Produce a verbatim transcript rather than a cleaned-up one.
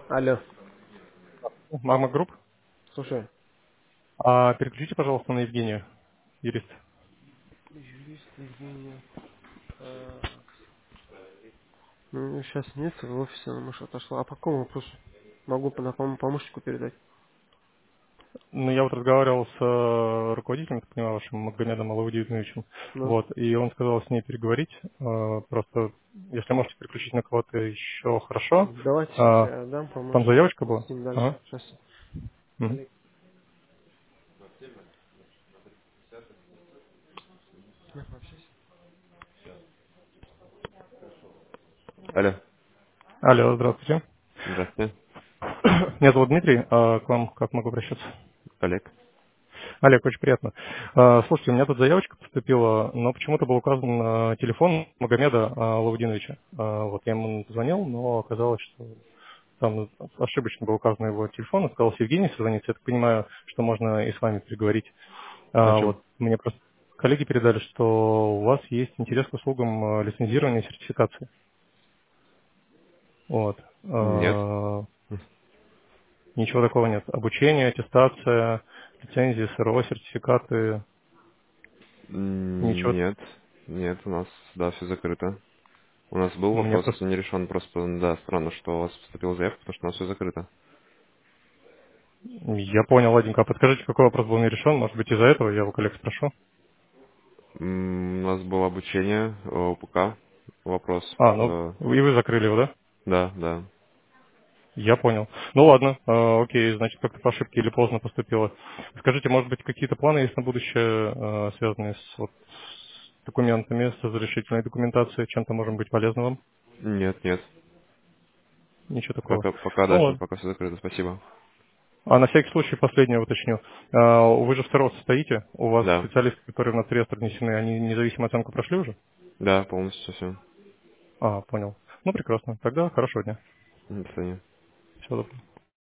Алло, Мама Групп. слушай. А переключите, пожалуйста, на Евгению, юрист. Юрист Евгения. а, Ну, сейчас нет в офисе, она, может, отошла. А по какому вопросу? Могу по- на пом- помощнику передать. Ну, я вот разговаривал с э, руководителем, я так понимаю, вашим Магомедом Алаудиновичем, Ну, вот, и он сказал с ней переговорить. Э, просто, если можете переключить на кого-то еще, хорошо. давайте сейчас А, я дам, там поможем заявочка была? с ним дальше. Ага. Сейчас. Мгм. Олег. На, пообщайся. Алло, Алло, здравствуйте. здравствуйте, Меня зовут Дмитрий, а к вам как могу обращаться? Олег. Олег, очень приятно. А, Слушайте, у меня тут заявочка поступила, но почему-то был указан а, телефон Магомеда а, Лаудиновича. А, Вот я ему звонил, но оказалось, что там ошибочно был указан его телефон, и сказал с Евгением созвониться. Я так понимаю, что можно и с вами переговорить. О А, чем? Вот мне просто коллеги передали, что у вас есть интерес к услугам а, лицензирования и сертификации. Вот. Нет. А, Ничего такого нет. Обучение, аттестация, лицензии, СРО, сертификаты, М, ничего. Нет. Нет, у нас, да, все закрыто. У нас был Мне вопрос просто не решен, просто, да, странно, что у вас поступила заявка, потому что у нас все закрыто. Я понял, ладненько. А подскажите, какой вопрос был не решен? Может быть, из-за этого я у коллег спрошу. М, У нас было обучение, э, ОПК, вопрос. А, ну, э, и вы закрыли его, да? Да, да. Я понял. Ну ладно, э, окей, значит, как-то по ошибке или поздно поступило. Скажите, может быть, какие-то планы есть на будущее, э, связанные с, вот, с документами, с разрешительной документацией? Чем-то можем быть полезны вам? Нет, нет. Ничего такого. Пока, пока Ну даже, ладно. пока все закрыто, спасибо. А на всякий случай последнее уточню. А, Вы же в СТРО состоите? У вас Да, специалисты, которые в нас в реестр внесены, они независимую оценку прошли уже? да, полностью совсем. А, понял. Ну, прекрасно. Тогда хорошего дня. До свидания. Всего доброго.